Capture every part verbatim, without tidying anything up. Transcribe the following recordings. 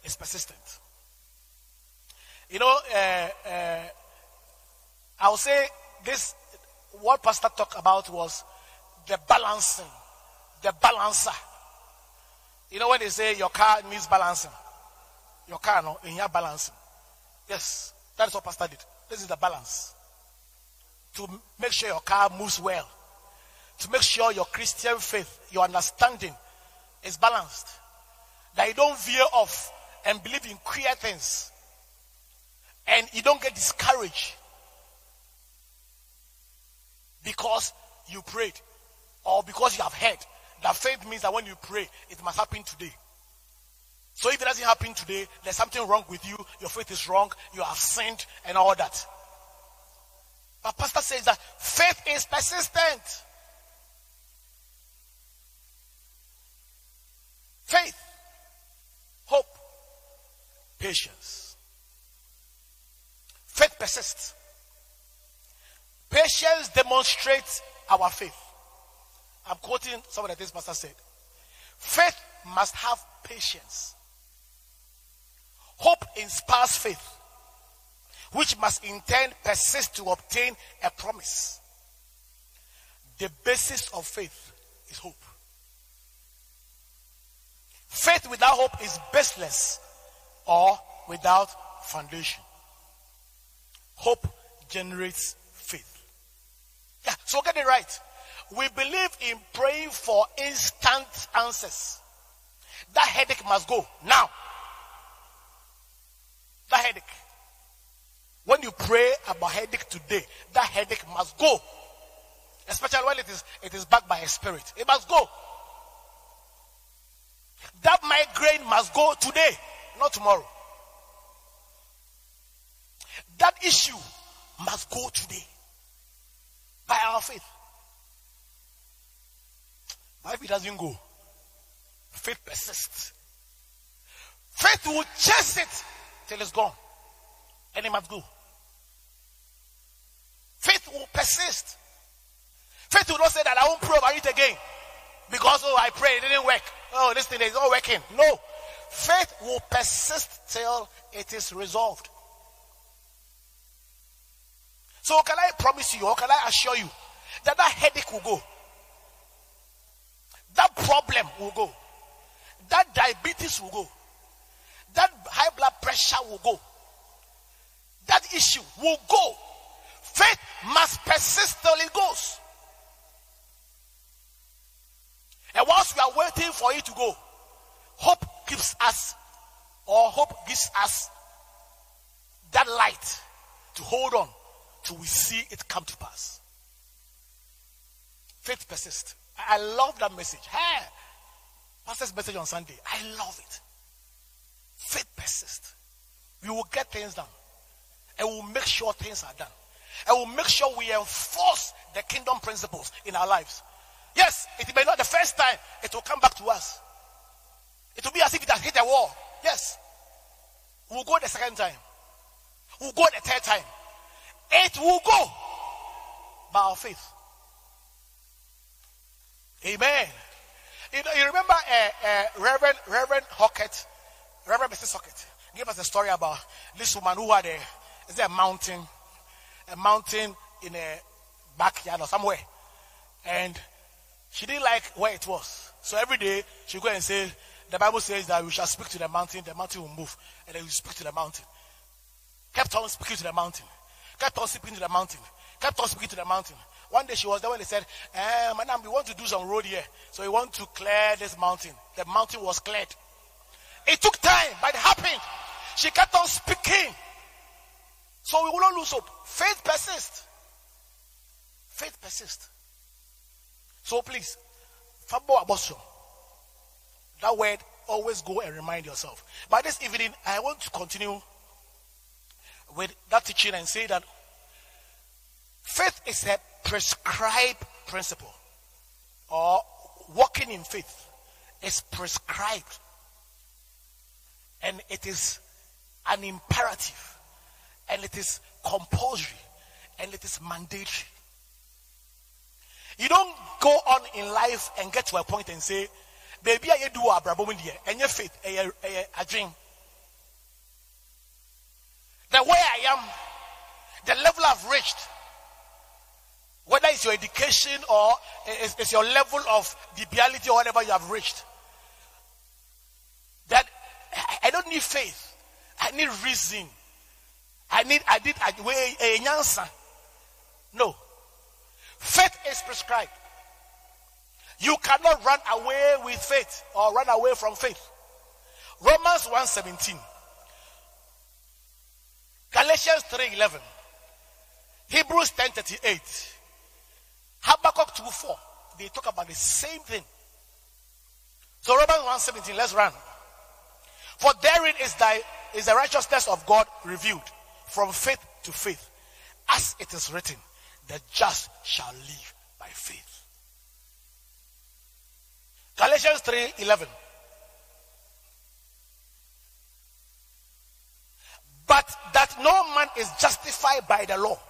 is persistent. You know, uh, uh, I'll say this, what Pastor talked about was the balancing, the balancer. You know when they say your car needs balancing, your car, no, in your balancing. Yes, that's what Pastor did. This is the balance. To make sure your car moves well. To make sure your Christian faith, your understanding is balanced. That you don't veer off and believe in queer things. And you don't get discouraged. Because you prayed. Or because you have heard. That faith means that when you pray, it must happen today. So if it doesn't happen today, there's something wrong with you. Your faith is wrong. You have sinned and all that. But Pastor says that faith is persistent. Faith, hope, patience. Faith persists. Patience demonstrates our faith. I'm quoting some of the things Pastor said. Faith must have patience. Hope inspires faith, which must in turn persist to obtain a promise. The basis of faith is hope. Faith without hope is baseless or without foundation. Hope generates faith. Yeah, so get it right. We believe in praying for instant answers. That headache must go now. That headache. When you pray about headache today, that headache must go. Especially when it is it is backed by a spirit. It must go. That migraine must go today, not tomorrow. That issue must go today by our faith. But if it doesn't go, faith persists. Faith will chase it till it's gone. And it must go. Faith will persist. Faith will not say that I won't pray about it again. Because, oh, I prayed, it didn't work. Oh, this thing is not working. No. Faith will persist till it is resolved. So can I promise you, or can I assure you, that that headache will go. That problem will go. That diabetes will go. That high blood pressure will go. That issue will go. Faith must persist till it goes. And whilst we are waiting for it to go, hope keeps us, or hope gives us that light to hold on till we see it come to pass. Faith persists. I love that message. Hey, Pastor's message on Sunday. I love it. Faith persists. We will get things done. And we'll make sure things are done. And we'll make sure we enforce the kingdom principles in our lives. Yes, it may not the first time, it will come back to us. It will be as if it has hit a wall. Yes. We'll go the second time. We'll go the third time. It will go by our faith. Amen. You know, you remember uh, uh, Reverend Reverend Hockett, Reverend Missus Hockett, gave us a story about this woman who had a, is there a mountain, a mountain in a backyard or somewhere, and she didn't like where it was. So every day she go and say, the Bible says that we shall speak to the mountain, the mountain will move, and then we speak to the mountain. Kept on speaking to the mountain. Kept on speaking to the mountain. Kept on speaking to the mountain. One day she was there when they said, eh, madam, we want to do some road here. So we want to clear this mountain. The mountain was cleared. It took time, but it happened. She kept on speaking. So we will not lose hope. Faith persists. Faith persists. So please, Fabo Aboso, that word, always go and remind yourself. But this evening, I want to continue with that teaching and say that faith is a prescribed principle, or walking in faith is prescribed, and it is an imperative, and it is compulsory, and it is mandatory. You don't go on in life and get to a point and say, baby, I do a brabo and your faith, a dream. the way I am, the level I've reached, whether it's your education or it's, it's your level of debility or whatever you have reached, that I don't need faith. I need reason. I need, I did, I way a answer. No. Faith is prescribed. You cannot run away with faith or run away from faith. Romans one seventeen. Galatians three eleven. Hebrews ten thirty-eight. Habakkuk two four. They talk about the same thing. So Romans one seventeen, let's run. For therein is thy is the righteousness of God revealed from faith to faith, as it is written, the just shall live by faith. Galatians three eleven. But that no man is justified by the law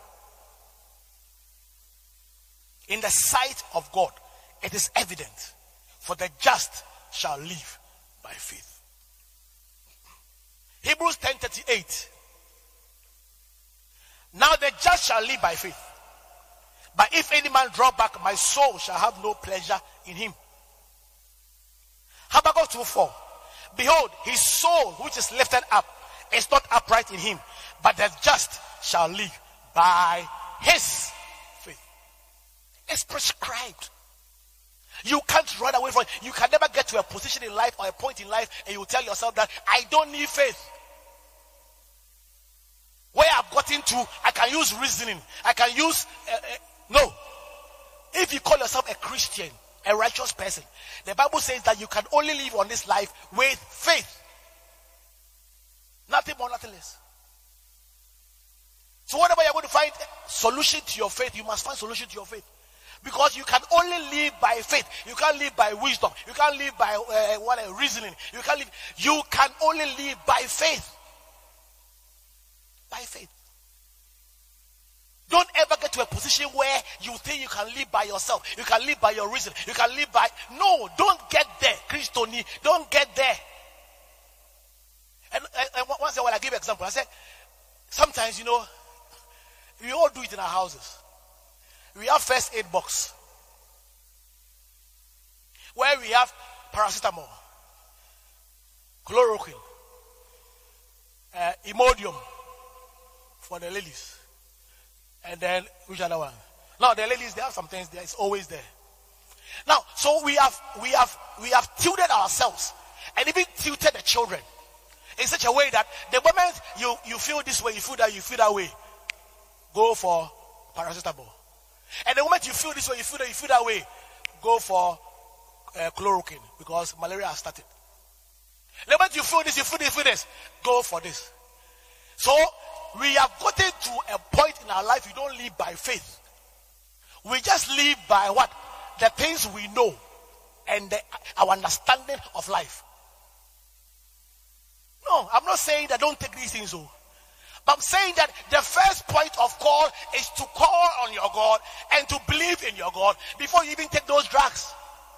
in the sight of God, it is evident, for the just shall live by faith. Hebrews ten thirty-eight. Now the just shall live by faith. But if any man draw back, my soul shall have no pleasure in him. Habakkuk two four. Behold, his soul which is lifted up is not upright in him, but the just shall live by his faith. It's prescribed. You can't run away from it. You can never get to a position in life or a point in life and you tell yourself that I don't need faith. Where I've gotten to, I can use reasoning. I can use... Uh, uh, no. If you call yourself a Christian, a righteous person, the Bible says that you can only live on this life with faith. Nothing more, nothing less. So whenever you're going to find a solution to your faith, you must find solution to your faith. Because you can only live by faith. You can't live by wisdom. You can't live by uh, what uh, reasoning. You can't live. You can only live by faith. By faith. Don't ever get to a position where you think you can live by yourself. You can live by your reason. You can live by... No, don't get there. Christoni, don't get there. And, and, and once in a while, I give an example. I said, sometimes, you know, we all do it in our houses. We have first aid box where we have paracetamol, chloroquine, uh, Imodium for the ladies, and then which other one? Now the ladies, they have some things there. It's always there. Now, so we have we have we have tilted ourselves and even tilted the children in such a way that the moment you you feel this way, you feel that you feel that way, go for paracetamol. And the moment you feel this way, you feel that you feel that way, go for uh, chloroquine because malaria has started. The moment you feel this, you feel this, you feel this, go for this. So we have gotten to a point in our life we don't live by faith. We just live by what? The things we know and the, our understanding of life. No, I'm not saying that don't take these things. Oh. But I'm saying that the first point of call is to call on your God and to believe in your God before you even take those drugs.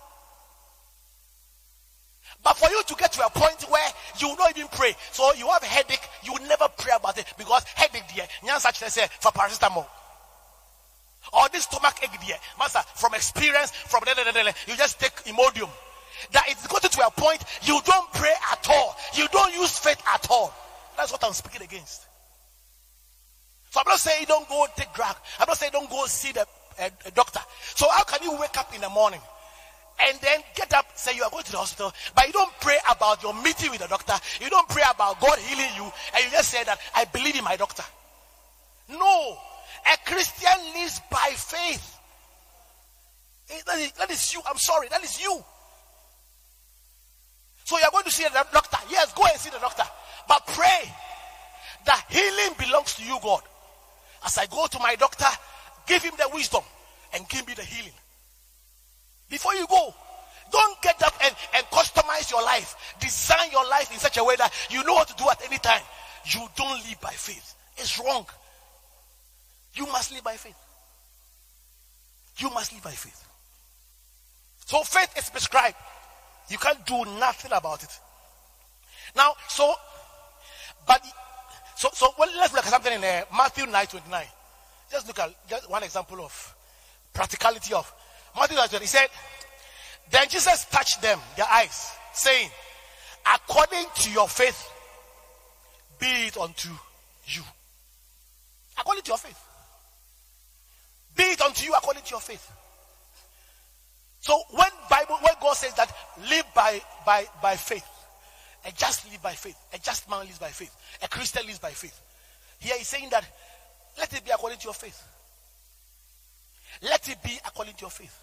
But for you to get to a point where you will not even pray, so you have a headache, you will never pray about it because headache there, Nyansa say for paracetamol. Or this stomach ache there, master, from experience, from you just take Imodium. That it's gotten to a point you don't pray at all, you don't use faith at all. That's what I'm speaking against. So I'm not saying don't go take drug. I'm not saying don't go see the uh, a doctor. So how can you wake up in the morning and then get up, say you are going to the hospital, but you don't pray about your meeting with the doctor. You don't pray about God healing you, and you just say that I believe in my doctor. No, a Christian lives by faith. That is, that is you. I'm sorry, that is you. So you are going to see the doctor. Yes, go and see the doctor, but pray that healing belongs to you, God. As I go to my doctor, give him the wisdom and give me the healing. Before you go, don't get up and, and customize your life. Design your life in such a way that you know what to do at any time. You don't live by faith. It's wrong. You must live by faith. You must live by faith. So faith is prescribed. You can't do nothing about it. Now, so, but, So, so well, let's look at something in uh, Matthew nine twenty-nine. Just look at just one example of practicality of Matthew nine twenty-nine. He said, then Jesus touched them, their eyes, saying, according to your faith, be it unto you. According to your faith. Be it unto you according to your faith. So when Bible, when God says that live by by by faith, a just live by faith, a just man lives by faith, a Christian lives by faith. Here he's saying that let it be according to your faith. Let it be according to your faith.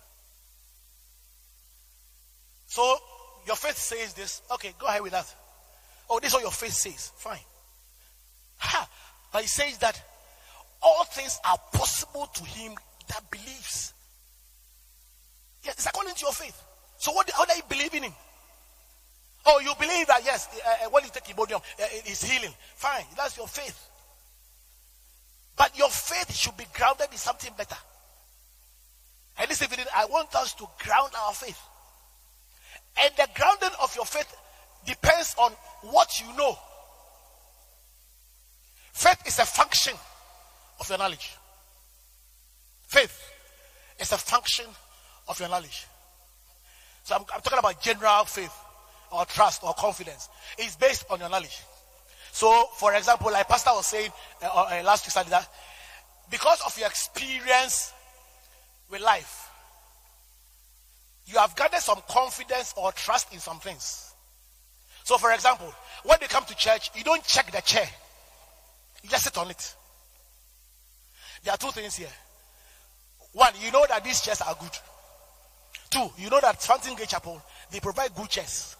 So your faith says this. Okay, go ahead with that. Oh, this is what your faith says. Fine. Ha! But he says that all things are possible to him that believes. Yes, it's according to your faith. So what? How are you believing in? Oh, you believe that yes, uh, when you take Imodium, uh, it's healing. Fine, that's your faith. But your faith should be grounded in something better. And this evening, I want us to ground our faith. And the grounding of your faith depends on what you know. Faith is a function of your knowledge. Faith is a function of your knowledge. So I'm, I'm talking about general faith or trust or confidence. It's based on your knowledge. So, for example, like Pastor was saying uh, uh, last week, that because of your experience with life, you have gathered some confidence or trust in some things. So, for example, when you come to church, you don't check the chair. You just sit on it. There are two things here. One, you know that these chairs are good. Two, you know that Fountain Gate Chapel, they provide good chairs.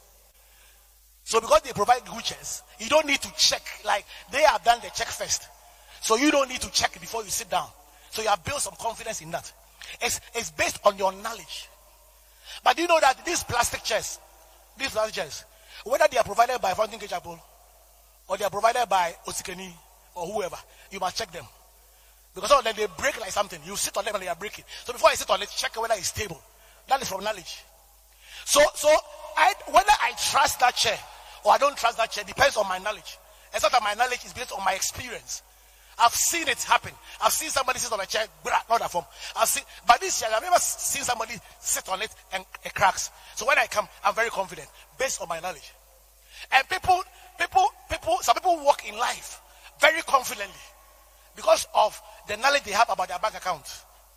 So because they provide good chairs, you don't need to check. Like, they have done the check first. So you don't need to check before you sit down. So you have built some confidence in that. It's, it's based on your knowledge. But do you know that these plastic chairs, these plastic chairs, whether they are provided by Fountain Gate Chapel or they are provided by Osikeni or whoever, you must check them. Because some of them, they break like something. You sit on them and they are breaking. So before I sit on it, check whether it's stable. That is from knowledge. So, so I, whether I trust that chair or I don't trust that chair depends on my knowledge. Except that my knowledge is based on my experience. I've seen it happen. I've seen somebody sit on a chair, not that form. I've seen, but this chair, I've never seen somebody sit on it and it cracks. So when I come, I'm very confident based on my knowledge. And people, people, people, some people walk in life very confidently because of the knowledge they have about their bank account.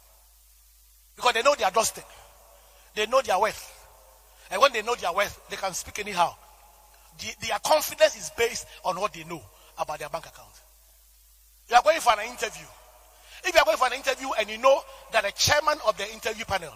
Because they know they are dusted. They know their worth. And when they know their worth, they can speak anyhow. The, their confidence is based on what they know about their bank account. You are going for an interview. If you are going for an interview and you know that the chairman of the interview panel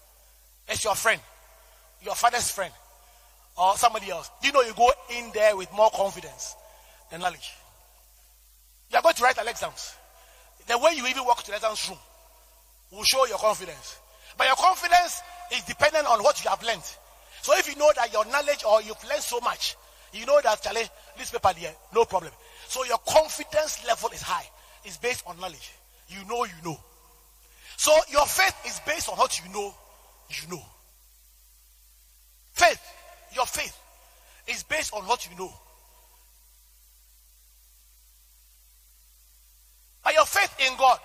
is your friend, your father's friend, or somebody else, you know you go in there with more confidence than knowledge. You are going to write an exams. The way you even walk to the exams room will show your confidence. But your confidence is dependent on what you have learned. So if you know that your knowledge or you've learned so much, you know that, Charlie, this paper here, no problem. So your confidence level is high. It's based on knowledge. You know, you know. So your faith is based on what you know, you know. Faith, your faith is based on what you know. But your faith in God,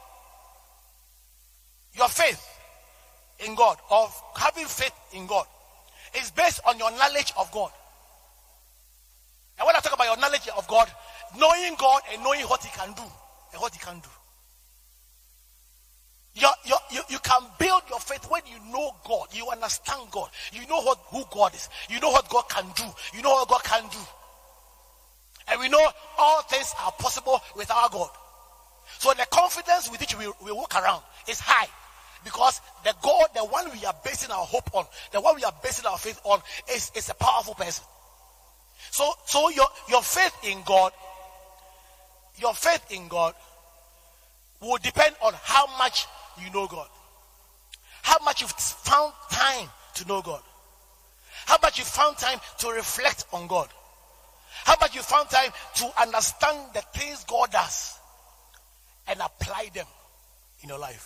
your faith in God, of having faith in God, is based on your knowledge of God. And when I talk about your knowledge of God, knowing God and knowing what He can do and what He can do. You're, you're, you you can build your faith when you know God, you understand God, you know what who God is, you know what God can do, you know what God can do. And we know all things are possible with our God. So the confidence with which we, we walk around is high. Because the God, the one we are basing our hope on, the one we are basing our faith on, is, is a powerful person. So, so your, your faith in God, your faith in God will depend on how much you know God. How much you've found time to know God. How much you found time to reflect on God. How much you found time to understand the things God does and apply them in your life.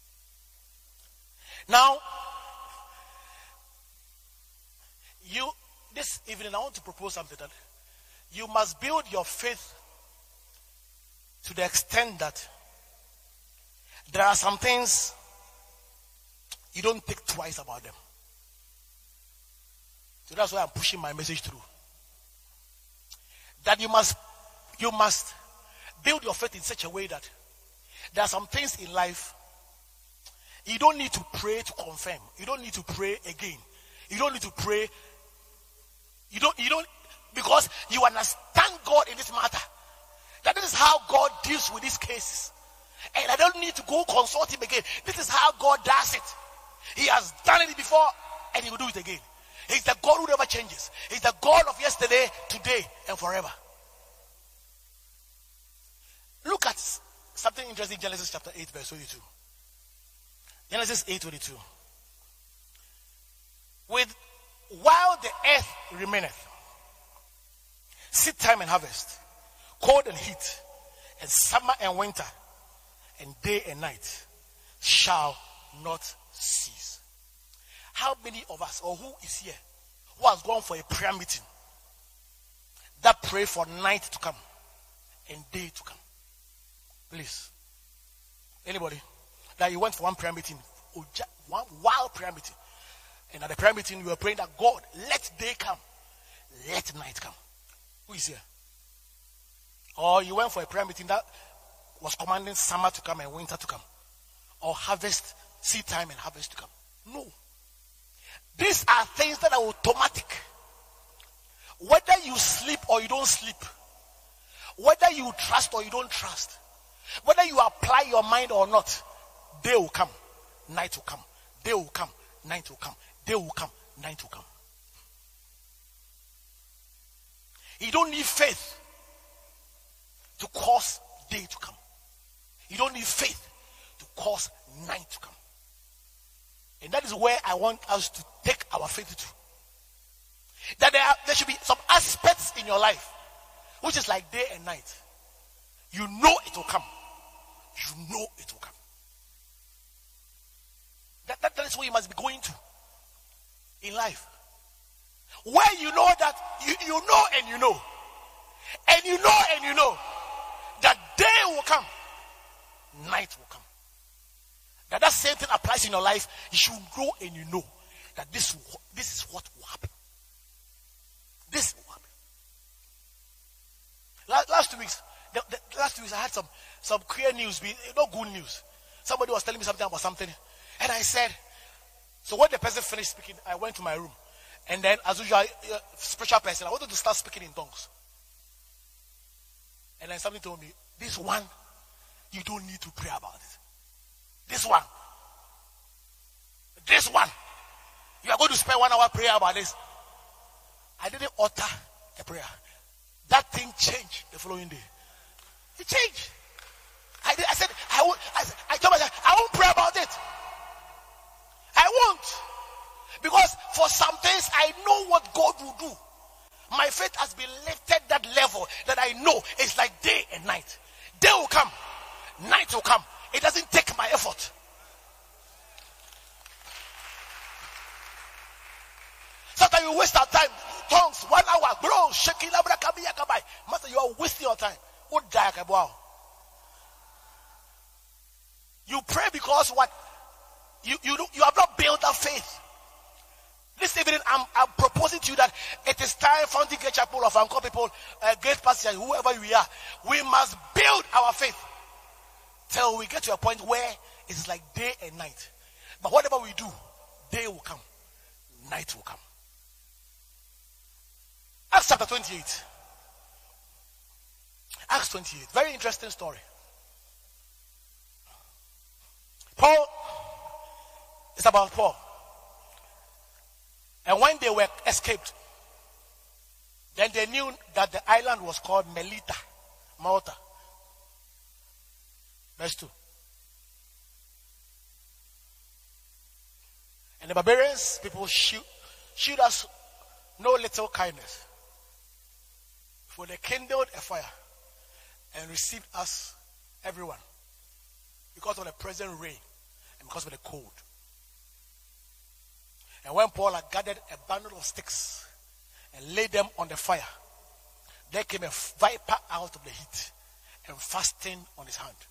Now, you, this evening I want to propose something that you must build your faith to the extent that there are some things you don't think twice about them. So that's why I'm pushing my message through. That you must, you must build your faith in such a way that there are some things in life you don't need to pray to confirm. You don't need to pray again. You don't need to pray. You don't, you don't, because you understand God in this matter. That this is how God deals with these cases. And I don't need to go consult him again. This is how God does it. He has done it before and he will do it again. He's the God who never changes. He's the God of yesterday, today, and forever. Look at something interesting in Genesis chapter eight, verse twenty-two. Genesis eight twenty-two. With while the earth remaineth, seed time and harvest, cold and heat, and summer and winter, and day and night shall not cease. How many of us, or who is here, who has gone for a prayer meeting that pray for night to come and day to come? Please. Anybody? That you went for one prayer meeting, one wild prayer meeting, and at the prayer meeting you were praying that God, let day come, let night come. Who is here? Or you went for a prayer meeting that was commanding summer to come and winter to come, or harvest, seed time and harvest to come. No. These are things that are automatic. Whether you sleep or you don't sleep, whether you trust or you don't trust, whether you apply your mind or not, day will come, night will come, day will come, night will come, day will come, night will come. You don't need faith to cause day to come. You don't need faith to cause night to come. And that is where I want us to take our faith to. That there, are, there should be some aspects in your life which is like day and night. You know it will come. You know it will come. That, that, that is what you must be going to in life. Where you know that you, you know and you know. And you know and you know that day will come, night will come. That that same thing applies in your life. You should know and you know that this, this is what will happen. This will happen. Last, last two weeks, the, the last two weeks I had some, some clear news, not good news. Somebody was telling me something about something. And I said, so when the person finished speaking, I went to my room. And then, as usual, uh, special person, I wanted to start speaking in tongues. And then something told me, this one, you don't need to pray about it. This one. This one. You are going to spend one hour prayer about this. I didn't utter a prayer. That thing changed the following day. It changed. I, did, I said, I, won't, I, I told myself, I won't pray about it. I won't. Because for some things, I know what God will do. My faith has been lifted that level that I know it's like day and night. Day will come. Night will come. It doesn't take my effort. Sometimes you waste our time. Tongues, one hour, bro, shaking, Master, you are wasting your time. You pray because what? You, you, you have not built that faith. This evening, I'm, I'm proposing to you that it is time, Fountain Gate Chapel of Anchor people, uh, Gate Pastor, whoever we are, we must build our faith till we get to a point where it's like day and night. But whatever we do, day will come, night will come. Acts chapter twenty-eight. Acts twenty-eight. Very interesting story. Paul, it's about Paul. And when they were escaped, then they knew that the island was called Melita, Malta. Verse two. And the barbarians, people shoot, shoot us no little kindness. For they kindled a fire and received us, everyone, because of the present rain and because of the cold. And when Paul had gathered a bundle of sticks and laid them on the fire, there came a viper out of the heat and fasten on his hand.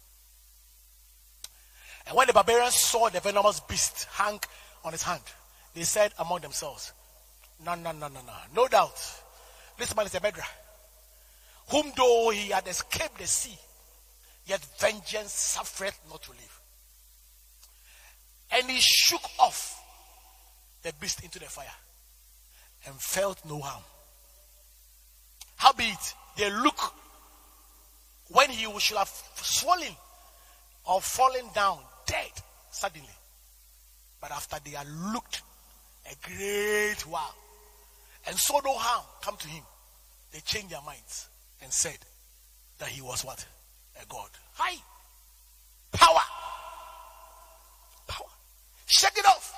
And when the barbarians saw the venomous beast hang on his hand, they said among themselves, no, no, no, no, no. No doubt, this man is a murderer, whom though he had escaped the sea, yet vengeance suffereth not to live. And he shook off the beast into the fire and felt no harm. Howbeit, they look when he should have swollen or fallen down dead suddenly. But after they had looked a great while and saw no harm come to him, they changed their minds and said that he was what? A god. Hi. Power. Power. Shake it off.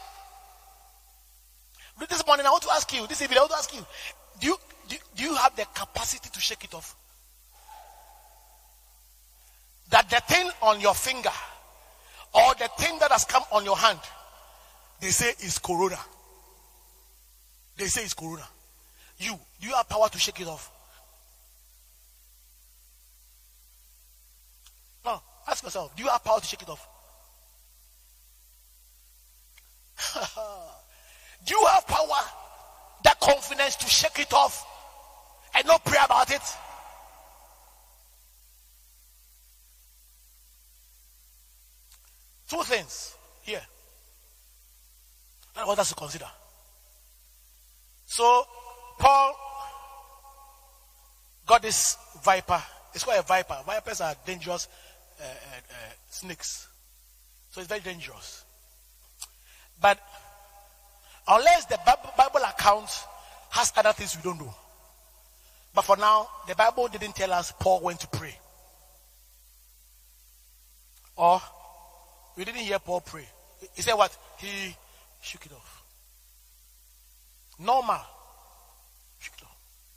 This morning I want to ask you, this evening I want to ask you, do you, do, do you have the capacity to shake it off? That the thing on your finger or the thing that has come on your hand, they say is corona. They say it's corona. You, do you have power to shake it off? No, ask yourself, do you have power to shake it off? Do you have power, that confidence to shake it off and not pray about it? Two things here I want us to consider. So, Paul got this viper. It's called a viper. Vipers are dangerous uh, uh, uh, snakes. So it's very dangerous. But unless the Bible account has other things we don't know. But for now, the Bible didn't tell us Paul went to pray. Or we didn't hear Paul pray. He said what? He shook it off. Normal. Shook it off.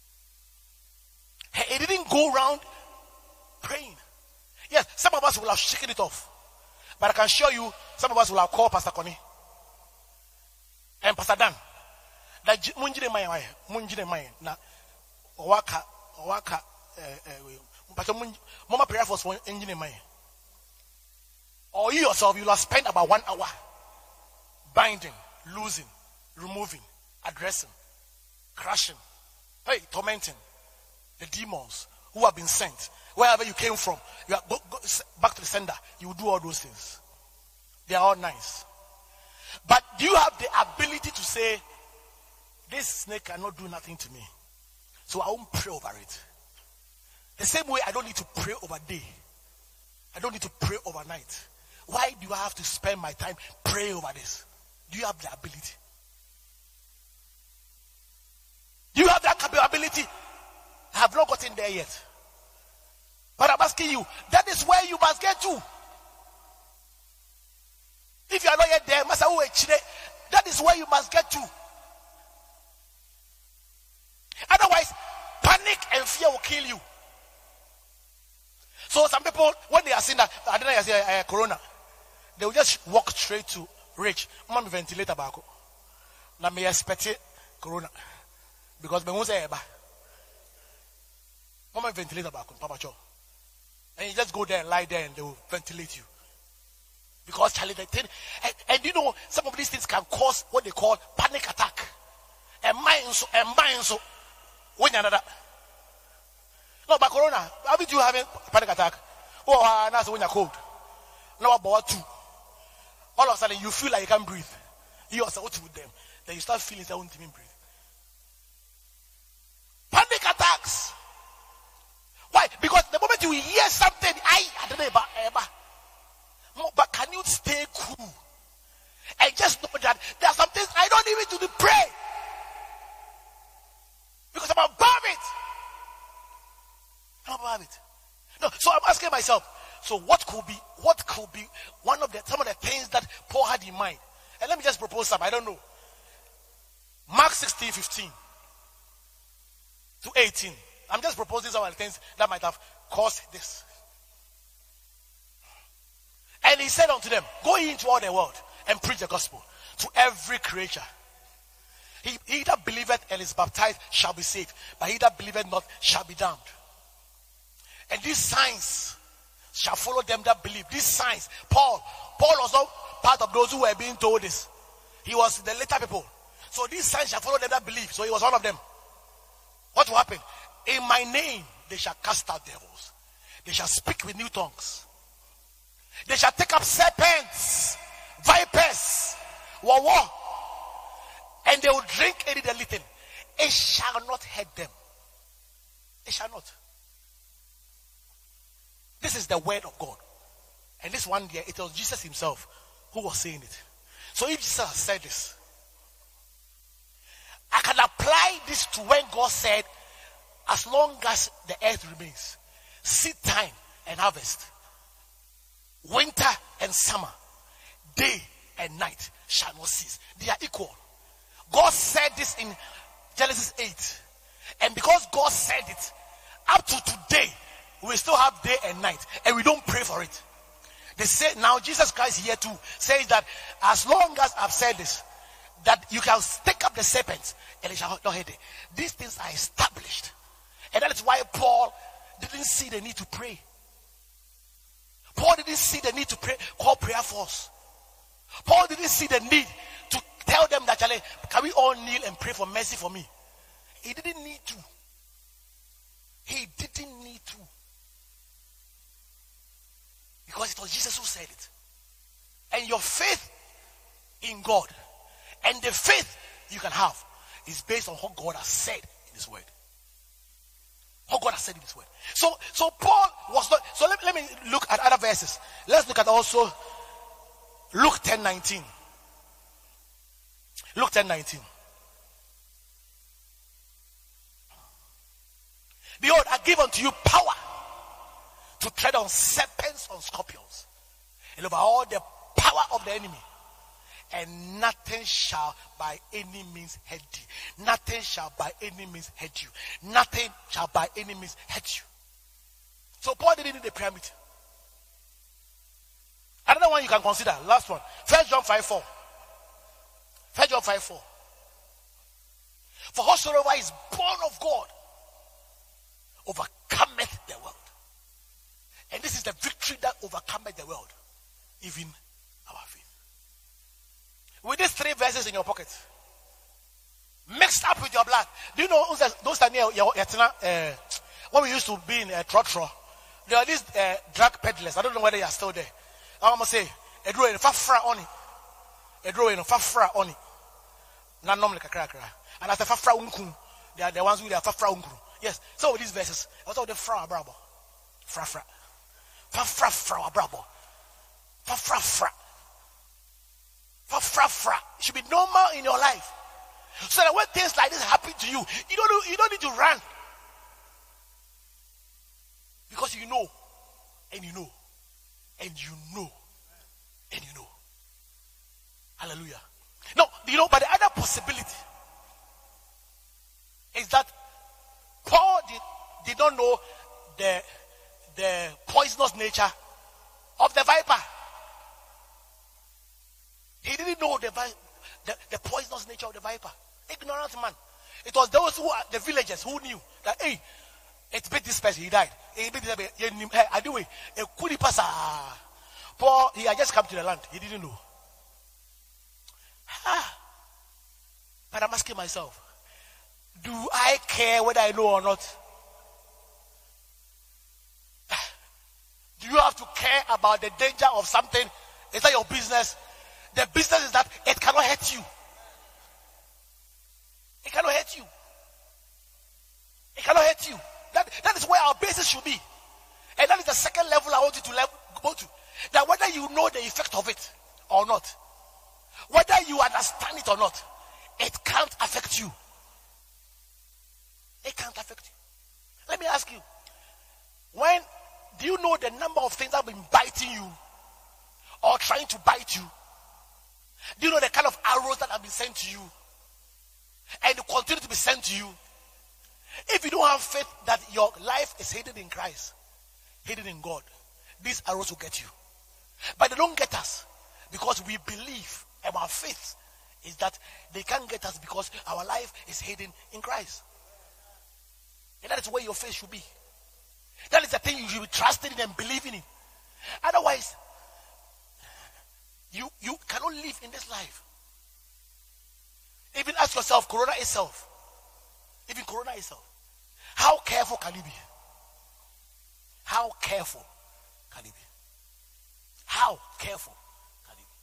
He didn't go around praying. Yes, some of us will have shaken it off. But I can assure you, some of us will have called Pastor Connie and Pastor Dan. That munjine maya munjine maya na owaka owaka mpacho mama prayer for one engine maya. Or you yourself, you will have spent about one hour binding, losing, removing, addressing, crushing, hey, tormenting the demons who have been sent. Wherever you came from, you are go, go, back to the sender. You will do all those things. They are all nice. But do you have the ability to say, this snake cannot do nothing to me, so I won't pray over it? The same way I don't need to pray over day. I don't need to pray overnight. Why do I have to spend my time praying over this? Do you have the ability? Do you have that capability? I have not gotten there yet. But I'm asking you, that is where you must get to. If you are not yet there, that is where you must get to. Otherwise, panic and fear will kill you. So some people, when they are seeing that, I don't know, I say uh, corona, they will just walk straight to Rich. Mama ventilator back. Now me expect corona because me won't say eba. Mama ventilator back, Papa Cho. And you just go there and lie there and they will ventilate you. Because Charlie, the thing, and, and you know, some of these things can cause what they call panic attack. And mind so, and mind so, when another. No, but corona, haven't you having panic attack? Oh, that's when you're cold. No, about two. All of a sudden, you feel like you can't breathe. You also out with them. Then you start feeling that you won't even breathe. Panic attacks. Why? Because the moment you hear something, I, I don't know about ever. No, but can you stay cool? And just know that there are some things I don't even need to pray. Because I'm above it. I'm above it. No, so I'm asking myself, so what could be, what could be one of the, some of the things that Paul had in mind? And let me just propose some, I don't know. Mark sixteen, fifteen to eighteen. I'm just proposing some of the things that might have caused this. And he said unto them, go ye into all the world and preach the gospel to every creature. He, he that believeth and is baptized shall be saved, but he that believeth not shall be damned. And these signs shall follow them that believe. These signs. Paul. Paul was not part of those who were being told this. He was the later people. So these signs shall follow them that believe. So he was one of them. What will happen? In my name they shall cast out devils. They shall speak with new tongues. They shall take up serpents, vipers, war, war, and they will drink any deadly thing. It shall not hurt them. It shall not. This is the word of God. And this one day, it was Jesus himself who was saying it. So if Jesus said this, I can apply this to when God said, as long as the earth remains, seed time and harvest, winter and summer, day and night shall not cease. They are equal. God said this in Genesis eight. And because God said it, up to today, we still have day and night. And we don't pray for it. They say, now Jesus Christ here too says that as long as I've said this, that you can take up the serpents and it shall not hurt it. These things are established. And that is why Paul didn't see the need to pray. Paul didn't see the need to pray, call prayer force. Paul didn't see the need to tell them that, can we all kneel and pray for mercy for me? He didn't need to. He didn't need to. Because it was Jesus who said it. And your faith in God and the faith you can have is based on what God has said in his word. What God has said in his word. So, so Paul was not. So let, let me look at other verses. Let's look at also Luke ten nineteen. Luke ten nineteen. Behold, I give unto you power to tread on serpents, on scorpions, and over all the power of the enemy, and nothing shall by any means hurt you. Nothing shall by any means hurt you. Nothing shall by any means hurt you. So Paul didn't need a prayer meeting. Another one you can consider, last one. First John five four. First John five four. For whosoever is born of God overcometh the world. And this is the victory that overcometh the world, even our faith. With these three verses in your pocket, mixed up with your blood. Do you know those are near your uh, when we used to be in uh, Trotro, there are these uh, drug peddlers. I don't know whether they are still there. I'm gonna say, a draw in fafra on it, a draw in fafra on it. Not normally kakra kakra. And as the fafra unkum, they are the ones who they are fafra unkum. Yes. So with these verses, what's all the fra brabo, fra fra, fafra fra brabo, fafra fra. For fra fra, it should be normal in your life. So that when things like this happen to you, you don't you don't need to run. Because you know, and you know, and you know, and you know. Hallelujah. No, you know, but the other possibility is that Paul did, did not know the, the poisonous nature of the viper. He didn't know the, the, the poisonous nature of the viper. Ignorant man. It was those who are the villagers who knew that, hey, it bit this person, he died. He bit this person, I do it. Paul, he had just come to the land. He didn't know. Ah. But I'm asking myself, do I care whether I know or not? Do you have to care about the danger of something? Is that your business? The business is that it cannot hurt you. It cannot hurt you. It cannot hurt you. That, that is where our basis should be. And that is the second level I want you to level, go to. That whether you know the effect of it or not, whether you understand it or not, it can't affect you. It can't affect you. Let me ask you, when do you know the number of things that have been biting you or trying to bite you? Do you know the kind of arrows that have been sent to you and continue to be sent to you? If you don't have faith that your life is hidden in Christ, hidden in God, these arrows will get you. But they don't get us because we believe, and our faith is that they can't get us because our life is hidden in Christ. And that is where your faith should be. That is the thing you should be trusting in and believing in. Otherwise, you, you cannot live in this life. Even ask yourself, Corona itself. Even Corona itself. How careful can you be? How careful can you be? How careful can you be?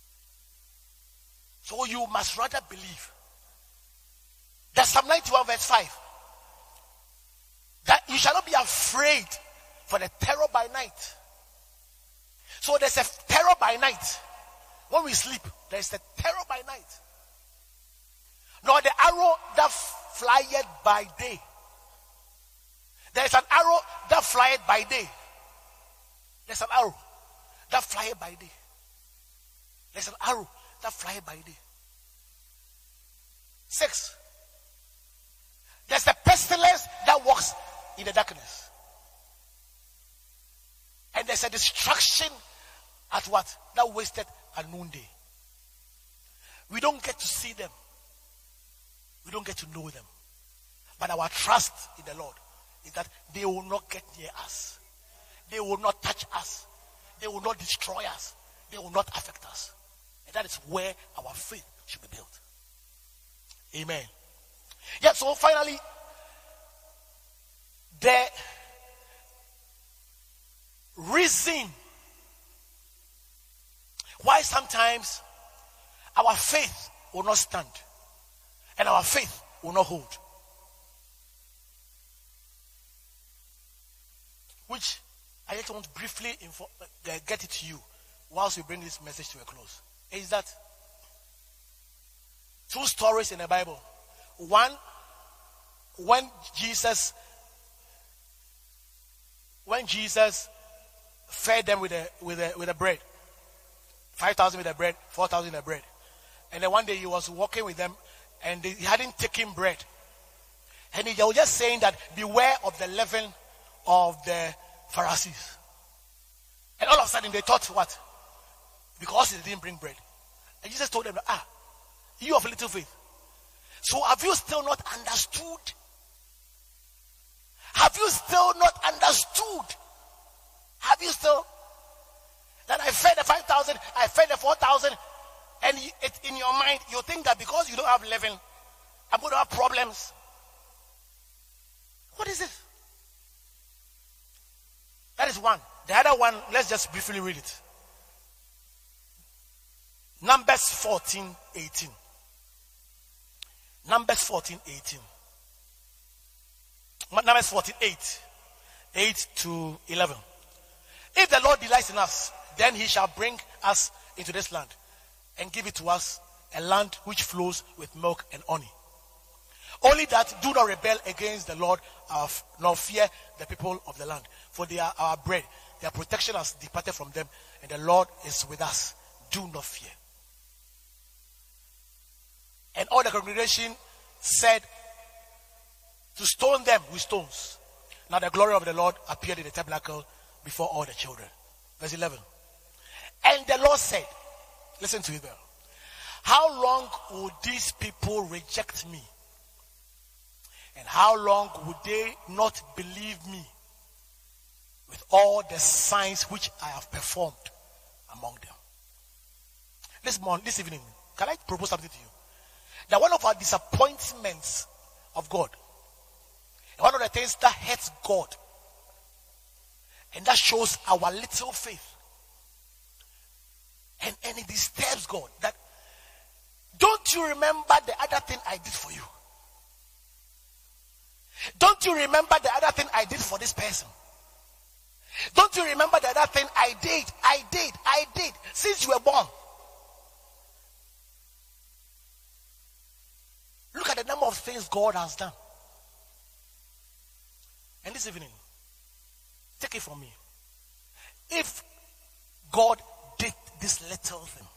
So you must rather believe. That's Psalm ninety-one verse five. That you shall not be afraid for the terror by night. So there's a terror by night. When we sleep, there's a terror by night. Nor the arrow that flieth by day. There's an arrow that flieth by day. There's an arrow that flieth by day. There's an arrow that flieth by day. Six. There's a pestilence that walks in the darkness. And there's a destruction at what? That wasted at noonday. We don't get to see them. We don't get to know them. But our trust in the Lord is that they will not get near us. They will not touch us. They will not destroy us. They will not affect us. And that is where our faith should be built. Amen. Yeah, so finally, the reason why sometimes our faith will not stand and our faith will not hold, which I just want to briefly inform, uh, get it to you whilst we bring this message to a close, is that two stories in the Bible. One, when Jesus when Jesus fed them with a with a with a bread, five thousand with a bread, four thousand with a bread, and then one day he was walking with them, and they, he hadn't taken bread, and he was just saying that beware of the leaven of the Pharisees, and all of a sudden they thought what? Because he didn't bring bread, and Jesus told them, ah, you of little faith. So have you still not understood? Have you still not understood? Have you still? That I fed the five thousand, I fed the four thousand, and it, in your mind, you think that because you don't have leaven, I'm going to have problems. What is it? That is one. The other one, let's just briefly read it. Numbers fourteen eighteen. Numbers fourteen eighteen. Numbers fourteen eight. eight to eleven. If the Lord delights in us, then he shall bring us into this land and give it to us, a land which flows with milk and honey. Only that do not rebel against the Lord, of, nor fear the people of the land. For they are our bread. Their protection has departed from them, and the Lord is with us. Do not fear. And all the congregation said to stone them with stones. Now the glory of the Lord appeared in the tabernacle before all the children. Verse eleven. And the Lord said, listen to it well, how long will these people reject me? And how long would they not believe me with all the signs which I have performed among them? This morning, this evening, can I propose something to you? That one of our disappointments of God, one of the things that hurts God, and that shows our little faith, and, and it disturbs God, that don't you remember the other thing I did for you? Don't you remember the other thing I did for this person? Don't you remember the other thing I did, I did, I did since you were born? Look at the number of things God has done. And this evening, take it from me. If God did this little thing,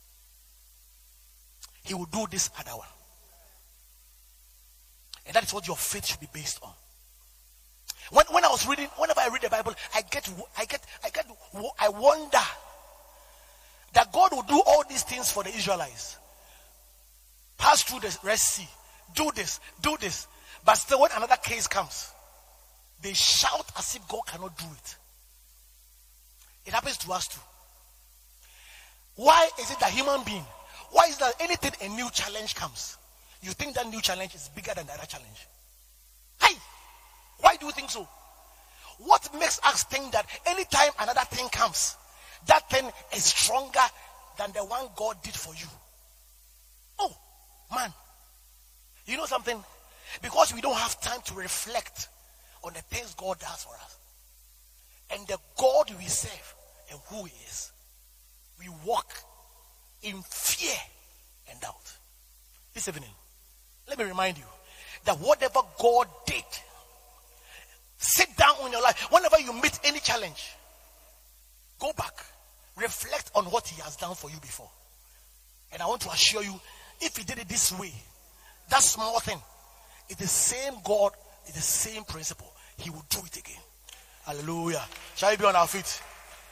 he will do this other one. And that is what your faith should be based on. When, when I was reading, whenever I read the Bible, I get, I get, I get, I wonder that God will do all these things for the Israelites. Pass through the Red Sea, do this, do this. But still when another case comes, they shout as if God cannot do it. It happens to us too. Why is it that human being, why is that anything a new challenge comes, you think that new challenge is bigger than the other challenge? Hey, why do you think so? What makes us think that anytime another thing comes, that thing is stronger than the one God did for you? Oh, man. You know something? Because we don't have time to reflect on the things God does for us. And the God we serve and who he is. We walk in fear and doubt. This evening, let me remind you that whatever God did, sit down in your life. Whenever you meet any challenge, go back, reflect on what he has done for you before. And I want to assure you, if he did it this way, that small thing, it's the same God, it's the same principle. He will do it again. Hallelujah. Shall we be on our feet?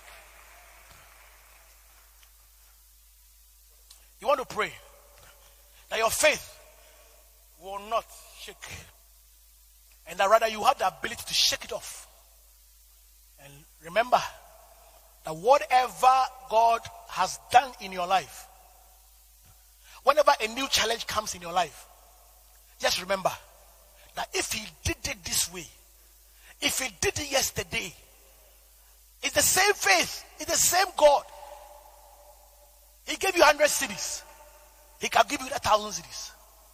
You want to pray that your faith will not shake, and that rather you have the ability to shake it off. And remember that whatever God has done in your life, whenever a new challenge comes in your life, just remember that if he did it this way, if he did it yesterday, it's the same faith, it's the same God. He gave you hundred cities. He can give you that thousand cities.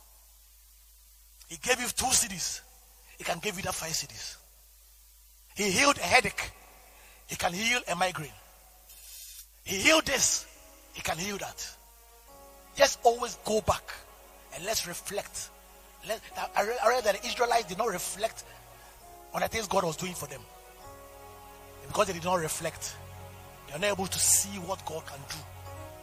He gave you two cities. He can give you that five cities. He healed a headache. He can heal a migraine. He healed this. He can heal that. Just always go back and let's reflect. Let, I read that the Israelites did not reflect on the things God was doing for them. And because they did not reflect, they are not able to see what God can do